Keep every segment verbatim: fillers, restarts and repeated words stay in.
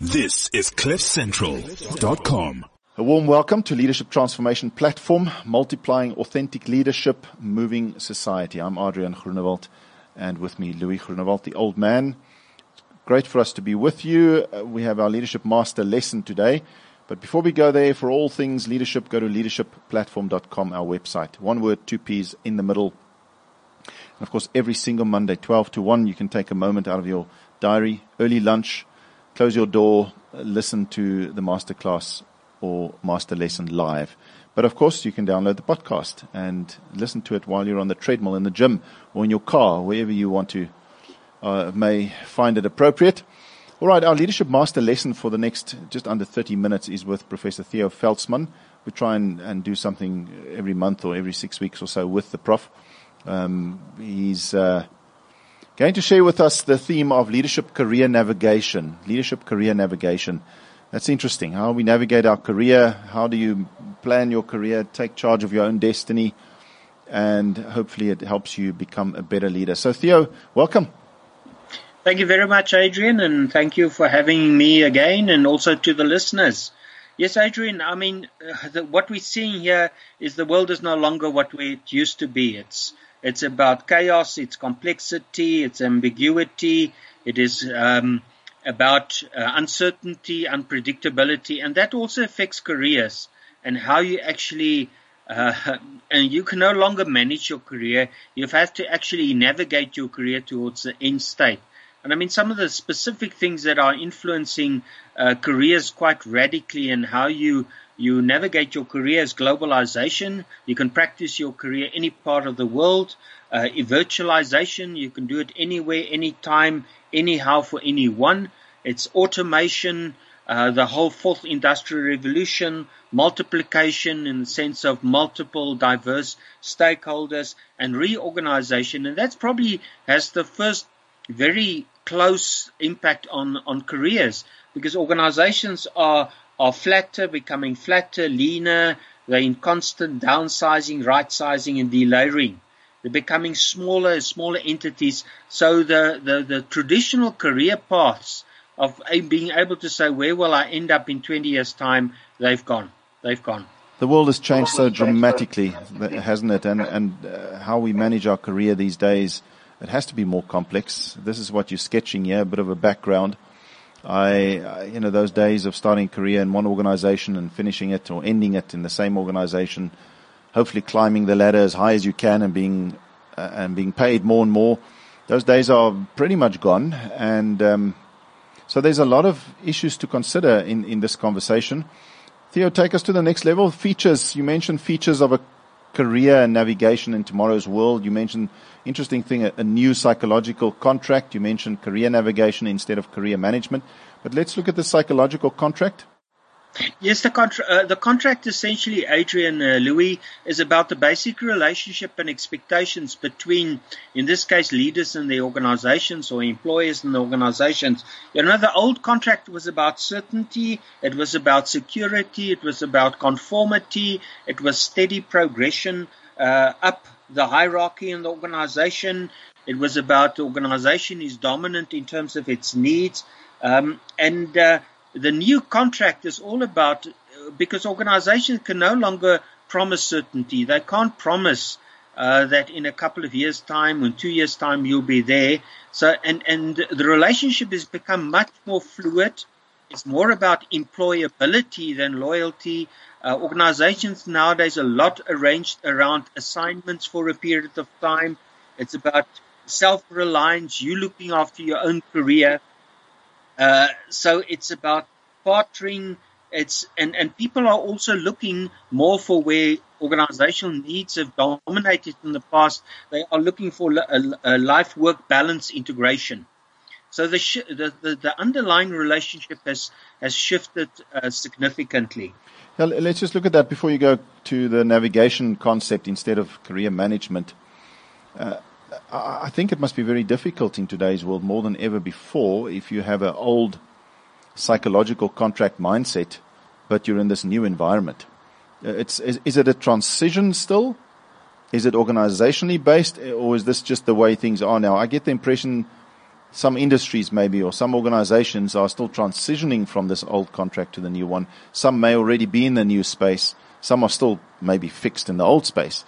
This is cliff central dot com. A warm welcome to Leadership Transformation Platform, multiplying authentic leadership, moving society. I'm Adrian Groenewald, and with me, Louis Groenewald, the old man. Great for us to be with you. Uh, we have our Leadership Master lesson today. But before we go there, for all things leadership, go to leadership platform dot com, our website. One word, two P's in the middle. And of course, every single Monday, twelve to one, you can take a moment out of your diary, early lunch, close your door, listen to the masterclass or master lesson live. But of course, you can download the podcast and listen to it while you're on the treadmill, in the gym, or in your car, wherever you want to, uh, may find it appropriate. All right, our Leadership Master lesson for the next just under thirty minutes is with Professor Theo Veldsman. We try and, and do something every month or every six weeks or so with the Prof. Um, he's uh, going to share with us the theme of leadership career navigation. Leadership career navigation. That's interesting. How we navigate our career. How do you plan your career, take charge of your own destiny, and hopefully it helps you become a better leader. So Theo, welcome. Thank you very much, Adrian, and thank you for having me again, and also to the listeners. Yes, Adrian, I mean, uh, the, what we're seeing here is the world is no longer what it used to be. It's it's about chaos, it's complexity, it's ambiguity, it is um, about uh, uncertainty, unpredictability, and that also affects careers and how you actually, uh, and you can no longer manage your career. You have to actually navigate your career towards the end state. And I mean, some of the specific things that are influencing uh, careers quite radically and how you you navigate your career is globalization. You can practice your career any part of the world. Uh, virtualization, you can do it anywhere, anytime, anyhow for anyone. It's automation, uh, the whole fourth industrial revolution, multiplication in the sense of multiple diverse stakeholders, and reorganization. And that's probably has the first very close impact on, on careers, because organizations are, are flatter, becoming flatter, leaner. They're in constant downsizing, right-sizing, and delayering. They're becoming smaller, smaller entities. So the, the, the traditional career paths of being able to say, where will I end up in twenty years' time, they've gone. They've gone. The world has changed so dramatically, hasn't it? And, and uh, how we manage our career these days, it has to be more complex. This is what you're sketching here, a bit of a background. I, I, you know, those days of starting a career in one organization and finishing it or ending it in the same organization, hopefully climbing the ladder as high as you can and being, uh, and being paid more and more. Those days are pretty much gone. And, um, so there's a lot of issues to consider in, in this conversation. Theo, take us to the next level. Features. You mentioned features of a career and navigation in tomorrow's world. You mentioned, interesting thing, a, a new psychological contract. You mentioned career navigation instead of career management. But let's look at the psychological contract. Yes, the, contra- uh, the contract essentially, Adrian, uh, Louis, is about the basic relationship and expectations between, in this case, leaders and the organizations or employers and the organizations. You know, the old contract was about certainty, it was about security, it was about conformity, it was steady progression uh, up the hierarchy in the organization. It was about the organization is dominant in terms of its needs. Um, and uh, The new contract is all about, because organizations can no longer promise certainty. They can't promise uh, that in a couple of years' time, in two years' time, you'll be there. So, and, and the relationship has become much more fluid. It's more about employability than loyalty. Uh, organizations nowadays a lot arranged around assignments for a period of time. It's about self-reliance, you looking after your own career. Uh, so it's about partnering. It's and, and people are also looking more for where organizational needs have dominated in the past. They are looking for a, a life-work balance integration. So the, sh- the, the the underlying relationship has has shifted uh, significantly. Now, let's just look at that before you go to the navigation concept instead of career management. Uh, I think it must be very difficult in today's world, more than ever before, if you have an old psychological contract mindset, but you're in this new environment. It's is, is it a transition still? Is it organizationally based, or is this just the way things are now? I get the impression some industries maybe, or some organizations are still transitioning from this old contract to the new one. Some may already be in the new space. Some are still maybe fixed in the old space.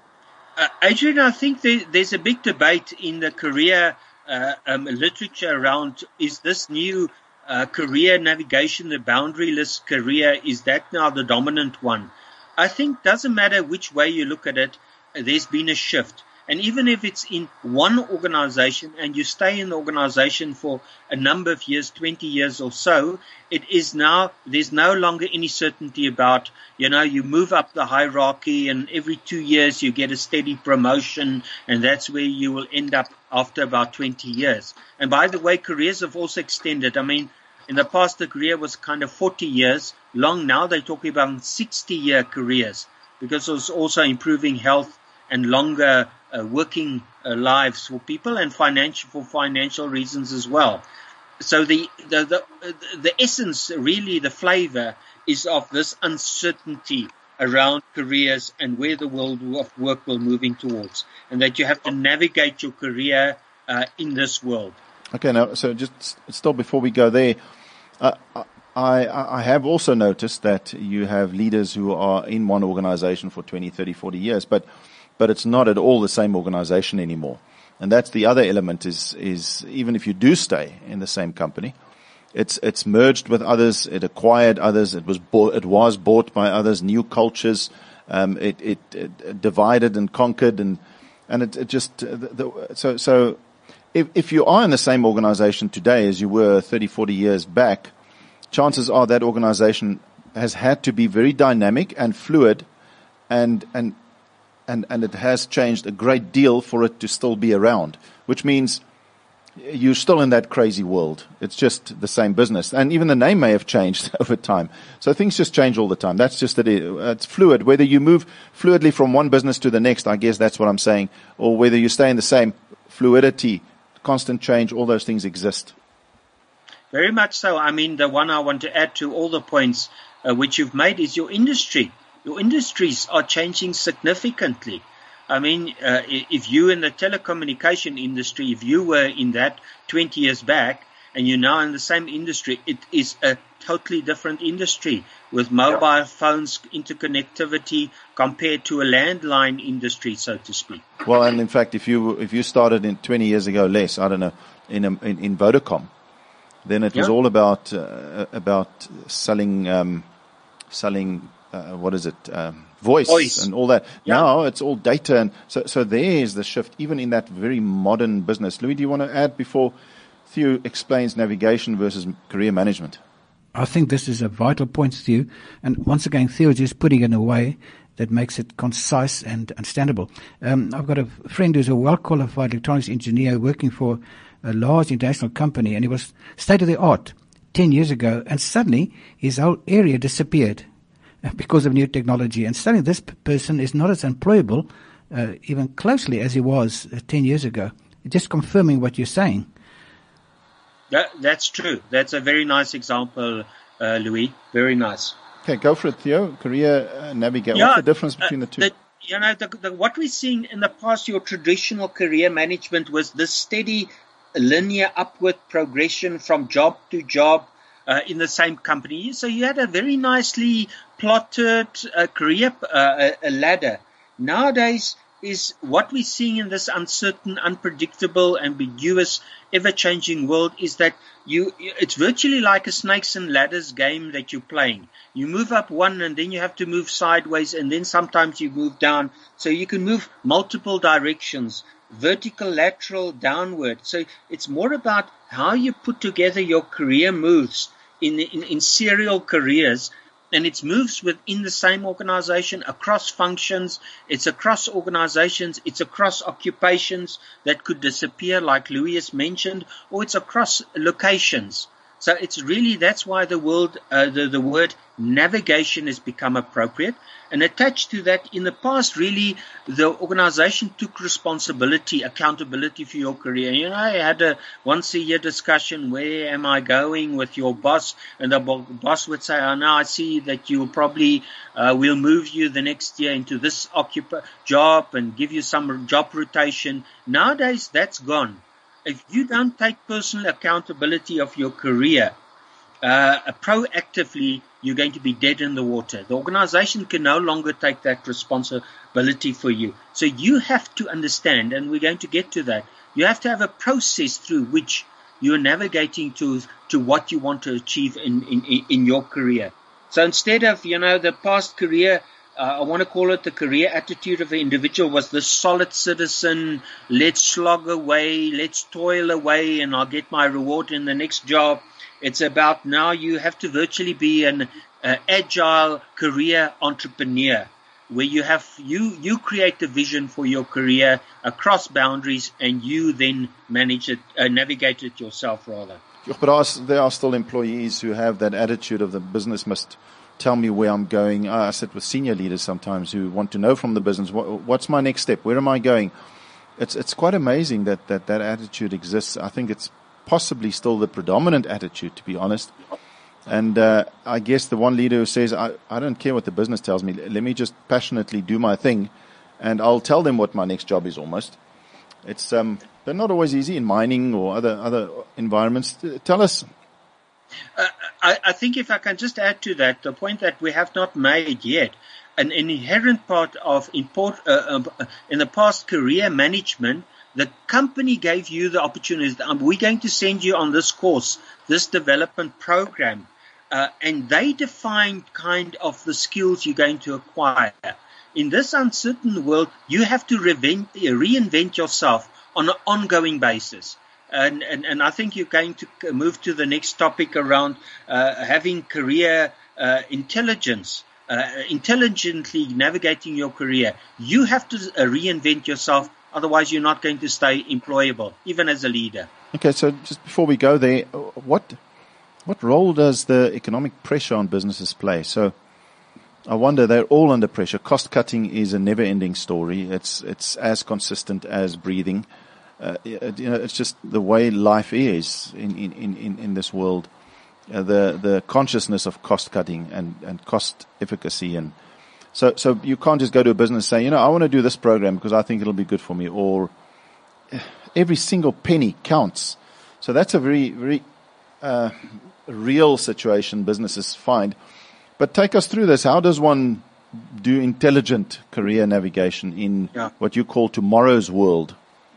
Uh, Adrian, I think there, there's a big debate in the career uh, um, literature around, is this new uh, career navigation, the boundaryless career, is that now the dominant one? I think doesn't matter which way you look at it, there's been a shift. And even if it's in one organization and you stay in the organization for a number of years, twenty years or so, it is now, there's no longer any certainty about, you know, you move up the hierarchy and every two years you get a steady promotion, and that's where you will end up after about twenty years. And by the way, careers have also extended. I mean, in the past, the career was kind of forty years long. Now they're talking about sixty year careers, because it's also improving health and longer uh, working uh, lives for people, and financial for financial reasons as well. So the the the, the essence, really, the flavor is of this uncertainty around careers and where the world of work will moving towards, and that you have to navigate your career uh, in this world. Okay, now, so just still before we go there, uh, I, I have also noticed that you have leaders who are in one organization for twenty, thirty, forty years, but but it's not at all the same organization anymore. And that's the other element is, is even if you do stay in the same company, it's, it's merged with others, it acquired others, it was bought, it was bought by others, new cultures, um, it, it, it divided and conquered, and, and it, it just, the, the, so, so if, if you are in the same organization today as you were thirty, forty years back, chances are that organization has had to be very dynamic and fluid, and, and, And, and it has changed a great deal for it to still be around, which means you're still in that crazy world. It's just the same business. And even the name may have changed over time. So things just change all the time. That's just that it, it's fluid. Whether you move fluidly from one business to the next, I guess that's what I'm saying, or whether you stay in the same, fluidity, constant change, all those things exist. Very much so. I mean, the one I want to add to all the points uh, which you've made is your industry. Your industries are changing significantly. I mean, uh, if you in the telecommunication industry, if you were in that twenty years back and you're now in the same industry, it is a totally different industry with mobile phones, interconnectivity compared to a landline industry, so to speak. Well, and in fact, if you if you started in twenty years ago, less, I don't know, in a, in, in Vodacom, then it was yeah. all about uh, about selling um, selling. Uh, what is it? Um, voice, voice and all that. Yeah. Now it's all data, and so so there's the shift, even in that very modern business. Louis, do you want to add before Theo explains navigation versus career management? I think this is a vital point, Theo, and once again, Theo is just putting it in a way that makes it concise and understandable. Um, I've got a friend who's a well-qualified electronics engineer working for a large international company, and he was state of the art ten years ago, and suddenly his whole area disappeared because of new technology. And suddenly this person is not as employable, uh, even closely as he was uh, ten years ago. Just confirming what you're saying. That, that's true. That's a very nice example, uh, Louis. Very nice. Okay, go for it, Theo. Career uh, navigate. Yeah, What's the difference between uh, the two? The, you know, the, the, what we're seeing in the past, your traditional career management was this steady, linear upward progression from job to job, Uh, in the same company. So you had a very nicely plotted uh, career uh, a ladder. Nowadays is what we're seeing in this uncertain, unpredictable, ambiguous, ever-changing world is that you it's virtually like a snakes and ladders game that you're playing. You move up one and then you have to move sideways, and then sometimes you move down. So you can move multiple directions, vertical, lateral, downward. So it's more about how you put together your career moves In, in, in serial careers, and it's moves within the same organization, across functions, it's across organizations, it's across occupations that could disappear, like Louis has mentioned, or it's across locations. So it's really, that's why the world, uh, the, the word navigation has become appropriate. And attached to that, in the past, really, the organization took responsibility, accountability for your career. You know, I had a once a year discussion, where am I going with your boss? And the boss would say, oh, no, I see that you will probably, uh, we'll move you the next year into this occup- job and give you some job rotation. Nowadays, that's gone. if you don't take personal accountability of your career uh, proactively, you're going to be dead in the water. The organization can no longer take that responsibility for you. So you have to understand, and we're going to get to that, you have to have a process through which you're navigating to to what you want to achieve in, in, in your career. So instead of, you know, the past career, uh, I want to call it the career attitude of the individual was the solid citizen, let's slog away, let's toil away, and I'll get my reward in the next job. It's about now you have to virtually be an uh, agile career entrepreneur, where you have you you create the vision for your career across boundaries, and you then manage it, uh, navigate it yourself, rather. But there are still employees who have that attitude of the business must tell me where I'm going. I sit with senior leaders sometimes who want to know from the business, what, what's my next step? Where am I going? It's it's quite amazing that, that that attitude exists. I think it's possibly still the predominant attitude, to be honest. And uh, I guess the one leader who says, I, I don't care what the business tells me, let me just passionately do my thing, and I'll tell them what my next job is almost. It's um, they're not always easy in mining or other other environments. Tell us. Uh, I, I think if I can just add to that, the point that we have not made yet, an inherent part of import uh, uh, in the past career management, the company gave you the opportunity. We're going to send you on this course, this development program, uh, and they defined kind of the skills you're going to acquire. In this uncertain world, you have to reinvent, reinvent yourself on an ongoing basis. And, and, and I think you're going to move to the next topic around uh, having career uh, intelligence, uh, intelligently navigating your career. You have to uh, reinvent yourself, otherwise you're not going to stay employable, even as a leader. Okay, so just before we go there, what what role does the economic pressure on businesses play? So I wonder, they're all under pressure. Cost cutting is a never-ending story. It's it's as consistent as breathing. Uh, it, you know, it's just the way life is in in, in, in this world. Uh, the the consciousness of cost cutting and, and cost efficacy, and so so you can't just go to a business and say, you know, I want to do this program because I think it'll be good for me, or every single penny counts. So that's a very very uh, real situation businesses find. But take us through this. How does one do intelligent career navigation in yeah. what you call tomorrow's world?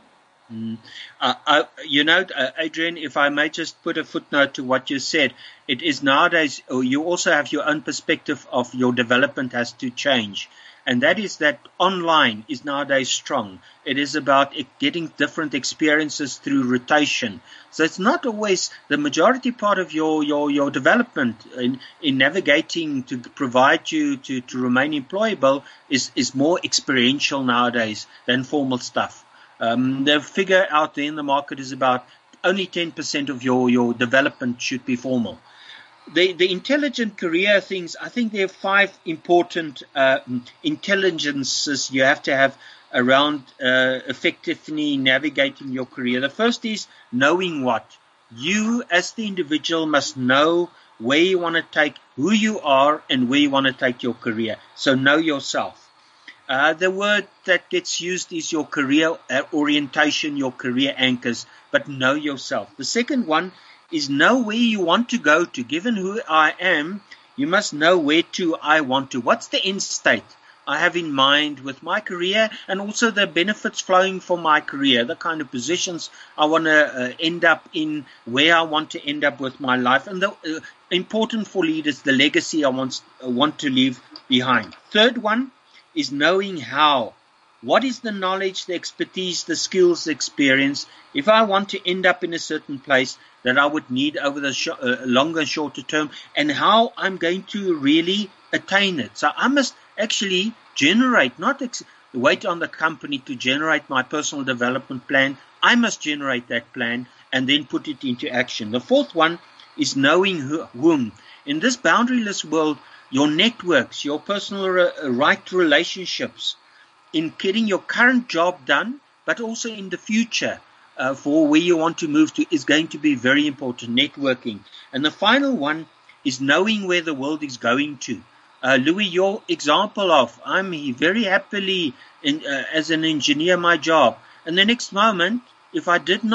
Mm. Uh, uh, you know, uh, Adrian, if I may just put a footnote to what you said, it is nowadays, or you also have your own perspective of your development has to change. And that is that online is nowadays strong. It is about getting different experiences through rotation. So it's not always the majority part of your, your, your development in, in navigating to provide you to, to remain employable is, is more experiential nowadays than formal stuff. Um, the figure out there in the market is about only ten percent of your, your development should be formal. The, the intelligent career things, I think there are five important uh, intelligences you have to have around uh, effectively navigating your career. The first is knowing what. You as the individual must know where you want to take, who you are, and where you want to take your career. So know yourself. Uh, the word that gets used is your career uh, orientation, your career anchors, but know yourself. The second one is know where you want to go to. Given who I am, you must know where to I want to. What's the end state I have in mind with my career, and also the benefits flowing from my career, the kind of positions I want to uh, end up in, where I want to end up with my life, and the uh, important for leaders, the legacy I want, uh, want to leave behind. Third one is knowing how. What is the knowledge, the expertise, the skills, the experience, if I want to end up in a certain place that I would need over the sh- uh, longer, shorter term, and how I'm going to really attain it. So I must actually generate, not ex- wait on the company to generate my personal development plan. I must generate that plan and then put it into action. The fourth one is knowing who, whom. In this boundaryless world, your networks, your personal re- right relationships, in getting your current job done, but also in the future uh, for where you want to move to is going to be very important, networking. And the final one is knowing where the world is going to. Uh, Louis, your example of, I'm very happily in, uh, as an engineer, my job. And the next moment, if I did not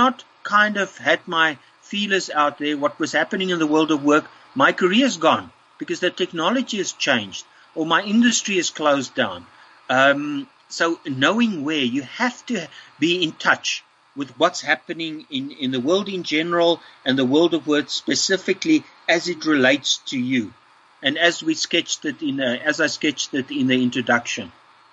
kind of had my feelers out there, what was happening in the world of work, my career's gone because the technology has changed or my industry is closed down. Um, so knowing where, you have to be in touch with what's happening in, in the world in general and the world of work specifically as it relates to you. And as we sketched it in, a, as I sketched it in the introduction.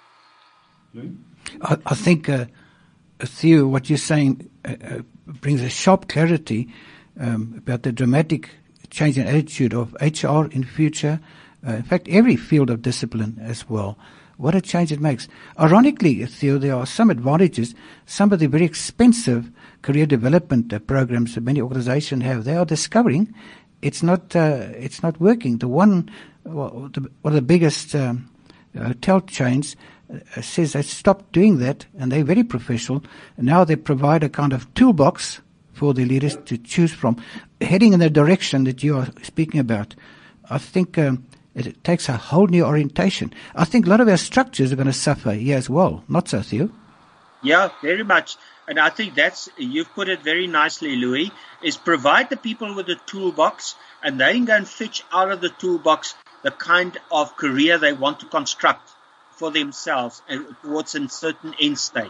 I, I think, uh, Theo, what you're saying uh, uh, brings a sharp clarity um, about the dramatic change in attitude of H R in future. Uh, in fact, every field of discipline as well. What a change it makes. Ironically, Theo, there are some advantages. Some of the very expensive career development uh, programs that many organizations have, they are discovering it's not uh, it's not working. The one, well, the, one of the biggest um, hotel chains uh, says they stopped doing that, and they're very professional. And now they provide a kind of toolbox for the leaders to choose from, heading in the direction that you are speaking about. I think um, it takes a whole new orientation. I think a lot of our structures are going to suffer here as well. Not so, Theo? Yeah, very much. And I think that's, you've put it very nicely, Louis, is provide the people with a toolbox and they can go and fetch out of the toolbox the kind of career they want to construct for themselves and towards a certain end state.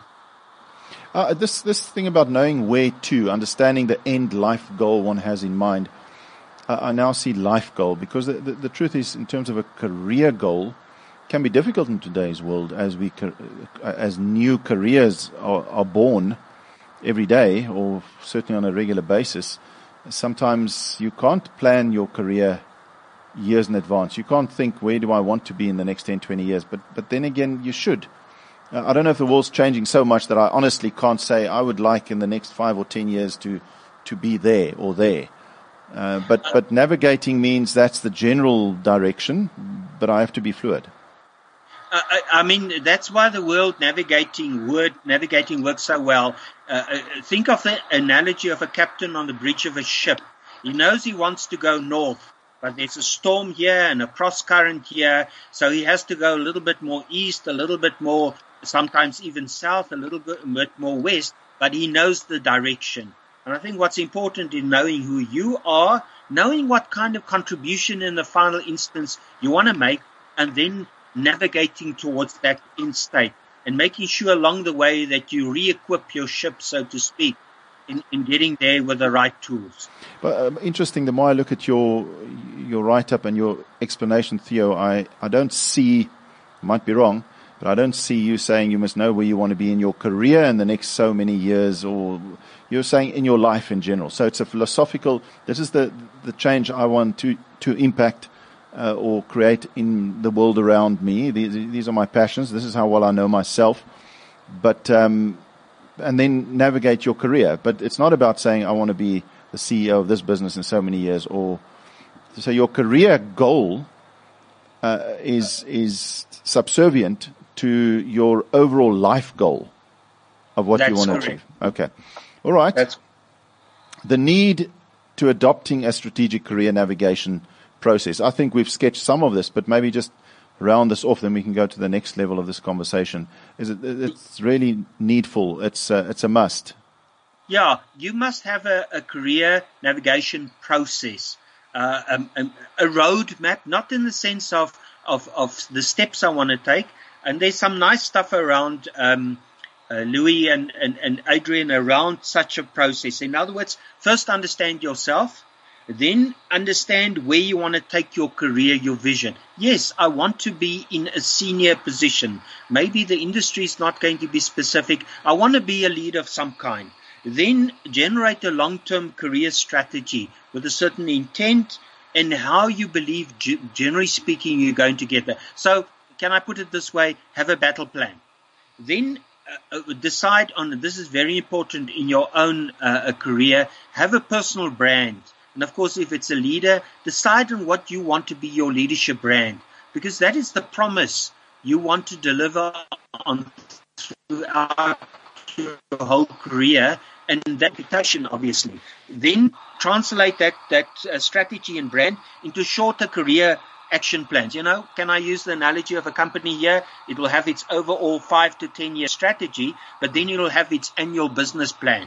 Uh, this this thing about knowing where to, understanding the end life goal one has in mind, uh, I now see life goal, because the, the, the truth is, in terms of a career goal, can be difficult in today's world as we as new careers are, are born every day, or certainly on a regular basis. Sometimes you can't plan your career years in advance. You can't think, where do I want to be in the next ten, twenty years? But but then again, you should. Uh, I don't know if the world's changing so much that I honestly can't say I would like in the next five or ten years to to be there or there. Uh, but but navigating means that's the general direction, but I have to be fluid. I, I mean, that's why the world navigating word navigating works so well. Uh, think of the analogy of a captain on the bridge of a ship. He knows he wants to go north, but there's a storm here and a cross current here, so he has to go a little bit more east, a little bit more, sometimes even south, a little bit more west, but he knows the direction. And I think what's important in knowing who you are, knowing what kind of contribution in the final instance you want to make, and then navigating towards that end state and making sure along the way that you re-equip your ship, so to speak, in, in getting there with the right tools. But um, interesting, the more I look at your your write-up and your explanation, Theo, I, I don't see, might be wrong, but I don't see you saying you must know where you want to be in your career in the next so many years, or you're saying in your life in general. So it's a philosophical, this is the, the change I want to, to impact Uh, or create in the world around me. These, these are my passions. This is how well I know myself. But um, and then navigate your career. But it's not about saying I want to be the C E O of this business in so many years. Or so your career goal uh, is is subservient to your overall life goal of what That's you want correct. to achieve. Okay, all right. That's the need to adopting a strategic career navigation process. I think we've sketched some of this, but maybe just round this off, then we can go to the next level of this conversation. Is it? It's really needful. It's a, it's a must. Yeah, you must have a, a career navigation process, uh, um, um, a roadmap, not in the sense of, of, of the steps I want to take. And there's some nice stuff around, um, uh, Louis and, and, and Adrian, around such a process. In other words, first understand yourself. Then understand where you want to take your career, your vision. Yes, I want to be in a senior position. Maybe the industry is not going to be specific. I want to be a leader of some kind. Then generate a long-term career strategy with a certain intent and how you believe, generally speaking, you're going to get there. So can I put it this way? Have a battle plan. Then uh, decide on, this is very important in your own uh, career, have a personal brand. And of course, if it's a leader, decide on what you want to be your leadership brand, because that is the promise you want to deliver on throughout your whole career, and that reputation, obviously. Then translate that, that uh, strategy and brand into shorter career action plans. You know, can I use the analogy of a company here? It will have its overall five to ten year strategy, but then it will have its annual business plans.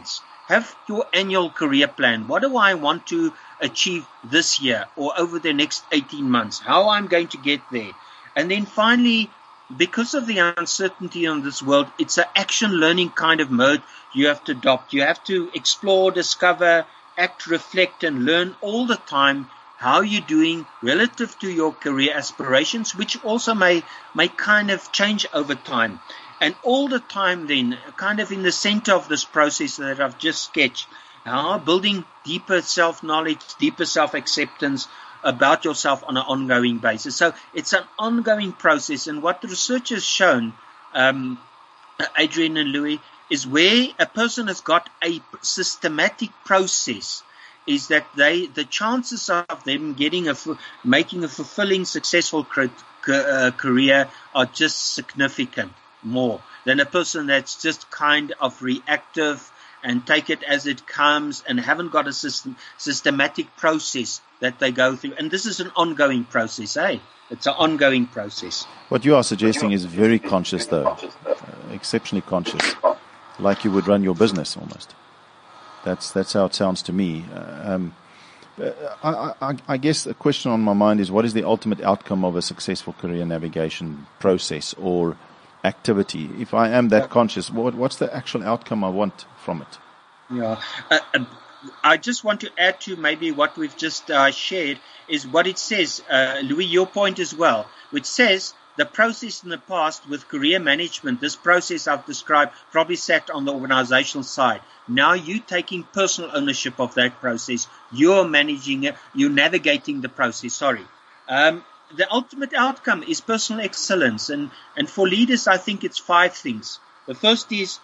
have your annual career plan. What do I want to achieve this year or over the next eighteen months? How I'm going to get there? And then finally, because of the uncertainty in this world, it's an action learning kind of mode you have to adopt. You have to explore, discover, act, reflect, and learn all the time how you're doing relative to your career aspirations, which also may, may kind of change over time. And all the time then, kind of in the center of this process that I've just sketched, how building deeper self-knowledge, deeper self-acceptance about yourself on an ongoing basis. So it's an ongoing process. And what the research has shown, um, Adrian and Louis, is where a person has got a systematic process, is that they, the chances of them getting a, making a fulfilling, successful career are just significant more than a person that's just kind of reactive and take it as it comes and haven't got a system, systematic process that they go through. And this is an ongoing process, eh? It's an ongoing process. What you are suggesting is very conscious, though, uh, exceptionally conscious, like you would run your business almost. That's that's how it sounds to me. Uh, um, I, I, I guess a question on my mind is, what is the ultimate outcome of a successful career navigation process or activity? If I am that conscious, what, what's the actual outcome I want from it? Yeah, uh, uh, I just want to add to maybe what we've just uh, shared is what it says, uh, Louis, your point as well, which says the process in the past with career management, this process I've described probably sat on the organizational side. Now you're taking personal ownership of that process. You're managing it. You're navigating the process. Sorry. Um, the ultimate outcome is personal excellence. And, and for leaders, I think it's five things. The first is,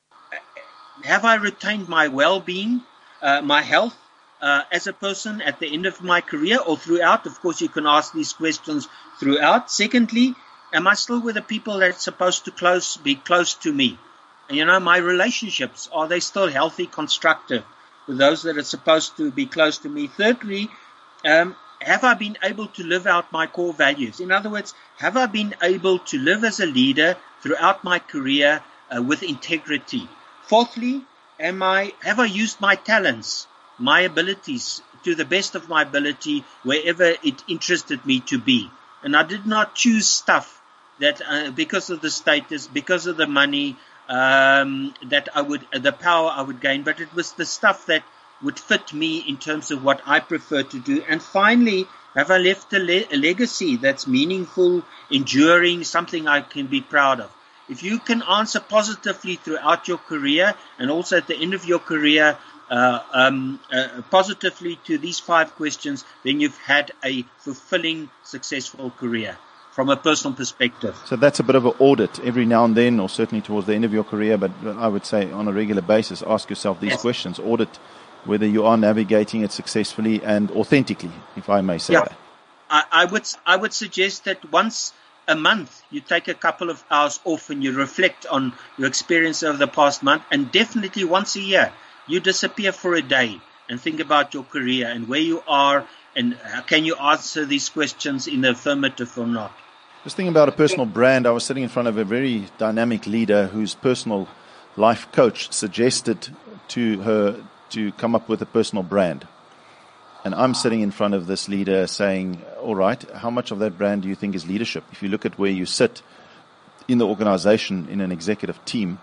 have I retained my well-being, uh, my health uh, as a person at the end of my career or throughout? Of course, you can ask these questions throughout. Secondly, am I still with the people that's supposed to close, be close to me? And, you know, my relationships, are they still healthy, constructive with those that are supposed to be close to me? Thirdly, um, have I been able to live out my core values? In other words, have I been able to live as a leader throughout my career uh, with integrity? Fourthly, am I, have I used my talents, my abilities to the best of my ability wherever it interested me to be? And I did not choose stuff that uh, because of the status, because of the money, um, that I would, uh, the power I would gain, but it was the stuff that would fit me in terms of what I prefer to do. And finally, have I left a, le- a legacy that's meaningful, enduring, something I can be proud of? If you can answer positively throughout your career and also at the end of your career uh, um, uh, positively to these five questions, then you've had a fulfilling, successful career from a personal perspective. So that's a bit of an audit every now and then, or certainly towards the end of your career, but I would say on a regular basis, ask yourself these yes. questions. Audit whether you are navigating it successfully and authentically, if I may say yeah. that. I, I would I would suggest that once a month you take a couple of hours off and you reflect on your experience over the past month, and definitely once a year you disappear for a day and think about your career and where you are and can you answer these questions in the affirmative or not. Just thinking about a personal brand, I was sitting in front of a very dynamic leader whose personal life coach suggested to her to come up with a personal brand. And I'm sitting in front of this leader saying, all right, how much of that brand do you think is leadership? If you look at where you sit in the organization, in an executive team,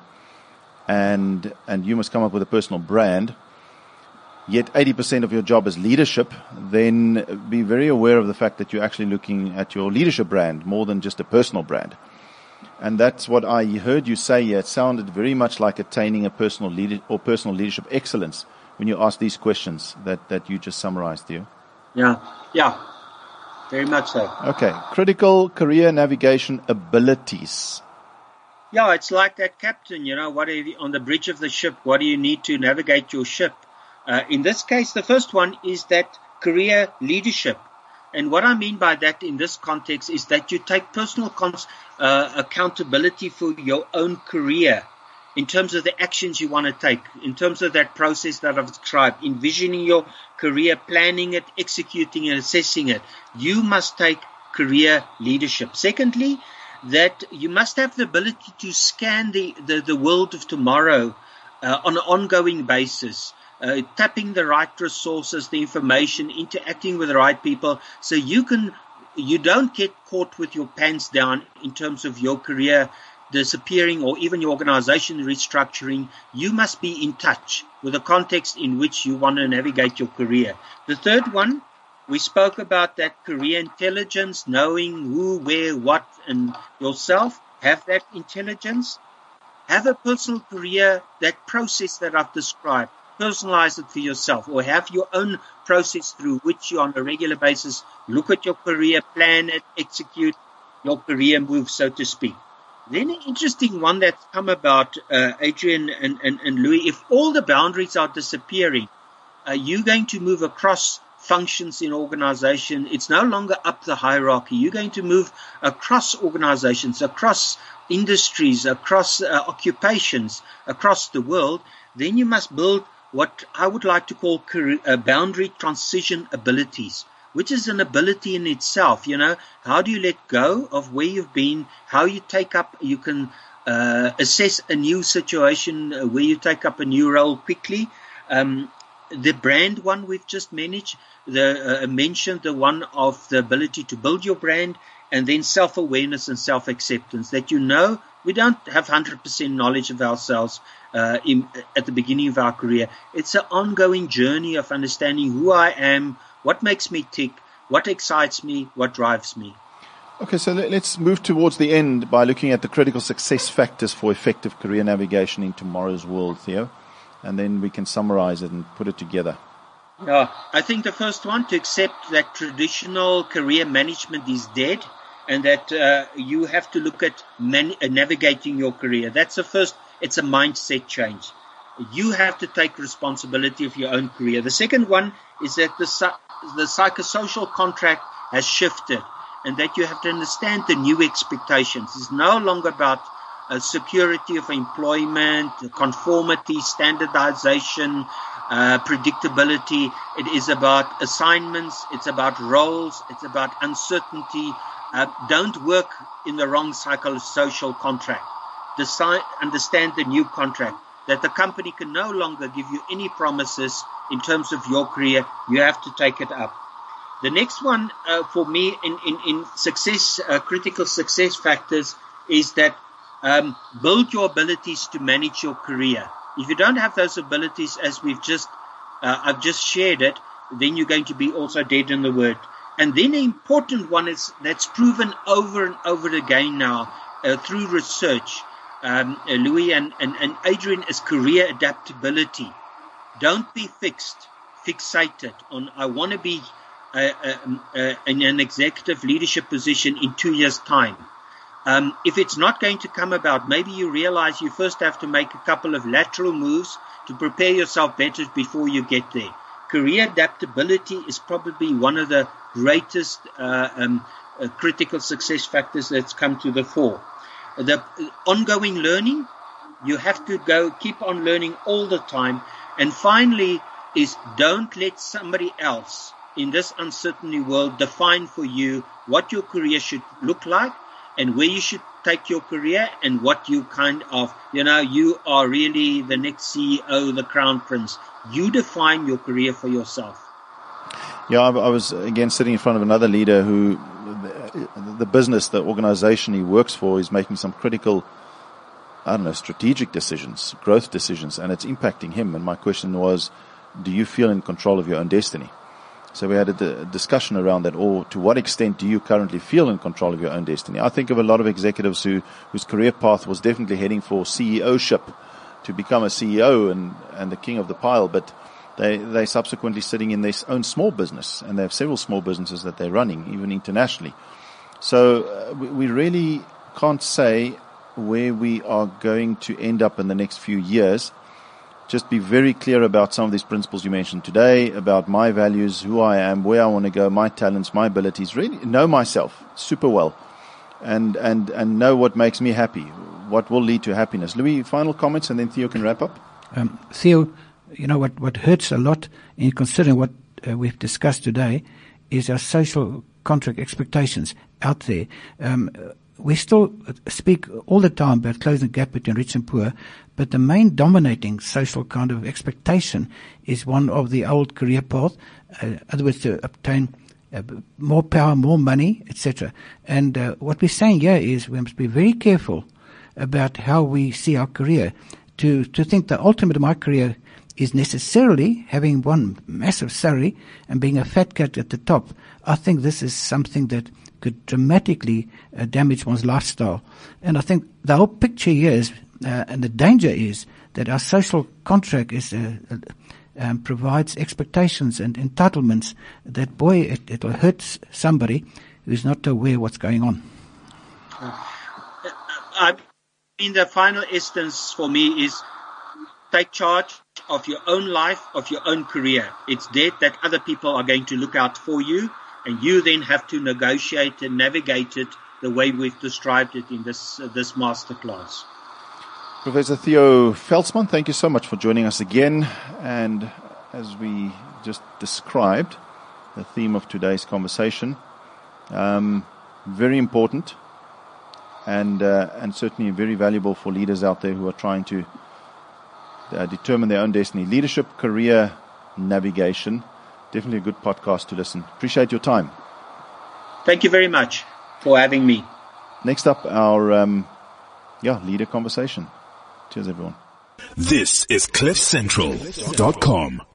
and and you must come up with a personal brand, yet eighty percent of your job is leadership, then be very aware of the fact that you're actually looking at your leadership brand more than just a personal brand. And that's what I heard you say here. It sounded very much like attaining a personal leader or personal leadership excellence when you ask these questions that, that you just summarized, Theo. Yeah, yeah, very much so. Okay, critical career navigation abilities. Yeah, it's like that captain, you know, what are you, on the bridge of the ship, what do you need to navigate your ship? Uh, in this case, the first one is that career leadership. And what I mean by that in this context is that you take personal cons- uh, accountability for your own career in terms of the actions you want to take, in terms of that process that I've described, envisioning your career, planning it, executing it, assessing it. You must take career leadership. Secondly, that you must have the ability to scan the, the, the world of tomorrow uh, on an ongoing basis, uh, tapping the right resources, the information, interacting with the right people, so you can, you don't get caught with your pants down in terms of your career disappearing or even your organization restructuring. You must be in touch with the context in which you want to navigate your career. The third one, we spoke about that career intelligence, knowing who, where, what, and yourself. Have that intelligence. Have a personal career, that process that I've described. Personalize it for yourself, or have your own process through which you on a regular basis look at your career, plan it, execute your career move, so to speak. Then an interesting one that's come about, uh, Adrian and, and, and Louis, if all the boundaries are disappearing, are you going to move across functions in organization? It's no longer up the hierarchy. You're going to move across organizations, across industries, across uh, occupations, across the world. Then you must build what I would like to call career, uh, boundary transition abilities, which is an ability in itself. You know, how do you let go of where you've been, how you take up, you can uh, assess a new situation uh, where you take up a new role quickly. Um, the brand one we've just managed, the uh, mentioned the one of the ability to build your brand, and then self-awareness and self-acceptance, that you know we don't have one hundred percent knowledge of ourselves uh, in, at the beginning of our career. It's an ongoing journey of understanding who I am, what makes me tick, what excites me, what drives me. Okay, so let's move towards the end by looking at the critical success factors for effective career navigation in tomorrow's world, Theo, and then we can summarize it and put it together. Yeah, I think the first one, to accept that traditional career management is dead, and that uh, you have to look at man- uh, navigating your career. That's the first. It's a mindset change. You have to take responsibility of your own career. The second one is that the the psychosocial contract has shifted, and that you have to understand the new expectations. It's no longer about uh, security of employment, conformity, standardization, uh, predictability. It is about assignments. It's about roles. It's about uncertainty. Uh, don't work in the wrong psychosocial contract. Decide, understand the new contract, that the company can no longer give you any promises in terms of your career. You have to take it up. The next one uh, for me in, in, in success, uh, critical success factors, is that um, build your abilities to manage your career. If you don't have those abilities, as we've just, uh, I've just shared it, then you're going to be also dead in the word. And then the important one is that's proven over and over again now uh, through research, um, uh, Louis and, and, and Adrian, is career adaptability. Don't be fixed, fixated on, I want to be uh, uh, uh, in an executive leadership position in two years' time. Um, if it's not going to come about, maybe you realize you first have to make a couple of lateral moves to prepare yourself better before you get there. Career adaptability is probably one of the greatest uh, um, uh, critical success factors that's come to the fore. The uh, ongoing learning, you have to go keep on learning all the time. And finally is, don't let somebody else in this uncertainty world define for you what your career should look like and where you should take your career and what you kind of, you know, you are really the next C E O, the crown prince. You define your career for yourself. Yeah, I, I was, again, sitting in front of another leader who, the, the business, the organization he works for is making some critical, I don't know, strategic decisions, growth decisions, and it's impacting him. And my question was, do you feel in control of your own destiny? So we had a, d- a discussion around that, or to what extent do you currently feel in control of your own destiny? I think of a lot of executives who whose career path was definitely heading for C E O-ship, to become a C E O and, and the king of the pile, but they, they're subsequently sitting in their own small business, and they have several small businesses that they're running, even internationally. So uh, we, we really can't say where we are going to end up in the next few years. Just be very clear about some of these principles you mentioned today, about my values, who I am, where I want to go, my talents, my abilities. Really know myself super well, and, and, and know what makes me happy, what will lead to happiness. Louis, final comments, and then Theo can wrap up. Um, Theo, you know, what, what hurts a lot in considering what uh, we've discussed today is our social contract expectations out there. Um, we still speak all the time about closing the gap between rich and poor, but the main dominating social kind of expectation is one of the old career path, uh, in other words, to obtain uh, more power, more money, et cetera. And uh, what we're saying here is we must be very careful about how we see our career. To to think the ultimate of my career is necessarily having one massive salary and being a fat cat at the top. I think this is something that could dramatically uh, damage one's lifestyle. And I think the whole picture here is, uh, and the danger is, that our social contract is uh, uh, um, provides expectations and entitlements that, boy, it, it will hurt somebody who's not aware what's going on. I mean, the final instance for me is take charge of your own life, of your own career. It's dead that other people are going to look out for you, and you then have to negotiate and navigate it the way we've described it in this uh, this masterclass. Professor Theo Veldsmann, thank you so much for joining us again. And as we just described, the theme of today's conversation, um, very important and uh, and certainly very valuable for leaders out there who are trying to uh, determine their own destiny. Leadership, career, navigation. Definitely a good podcast to listen. Appreciate your time. Thank you very much for having me. Next up, our um, yeah leader conversation. Cheers, everyone. This is cliff central dot com.